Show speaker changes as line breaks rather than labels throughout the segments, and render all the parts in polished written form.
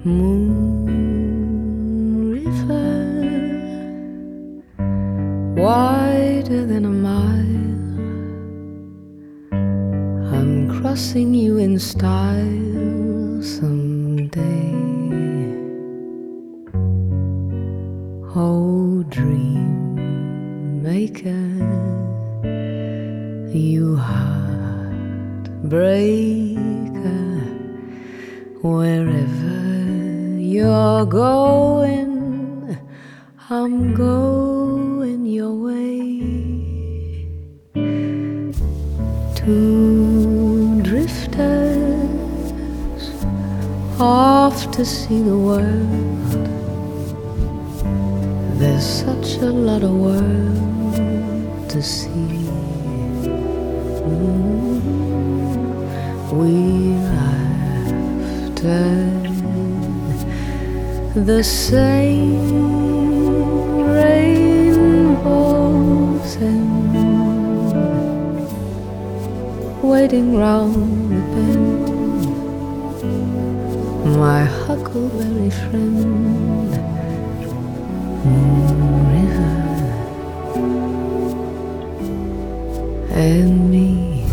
Moon River, wider than a mile, I'm crossing you in style someday. Oh, dream maker, you heartbreaker, wherever you're going, I'm going your way. Two drifters off to see the world. There's such a lot of world to see. We're after the same rainbows and waiting round the bend, my huckleberry friend. Moon River and me.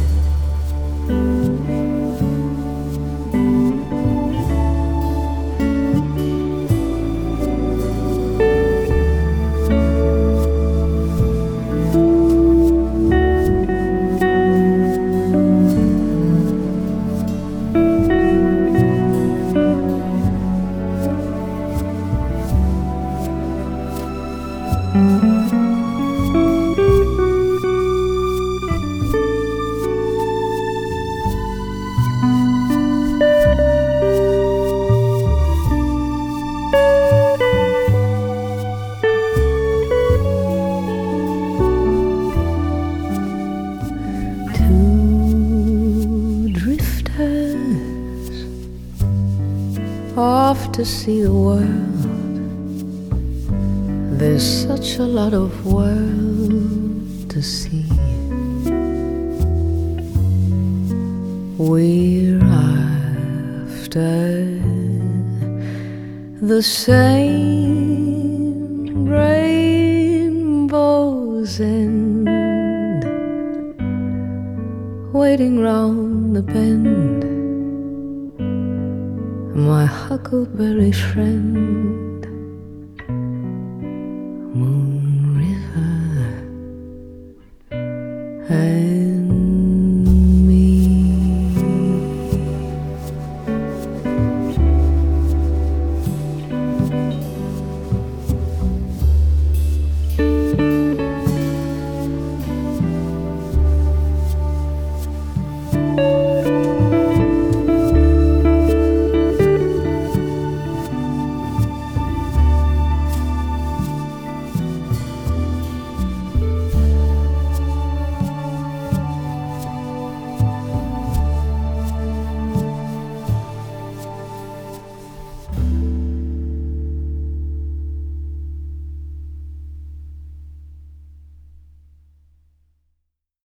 Two drifters off to see the world. There's such a lot of world to see. We're after the same rainbows and waiting round the bend, my huckleberry friend. Moon River and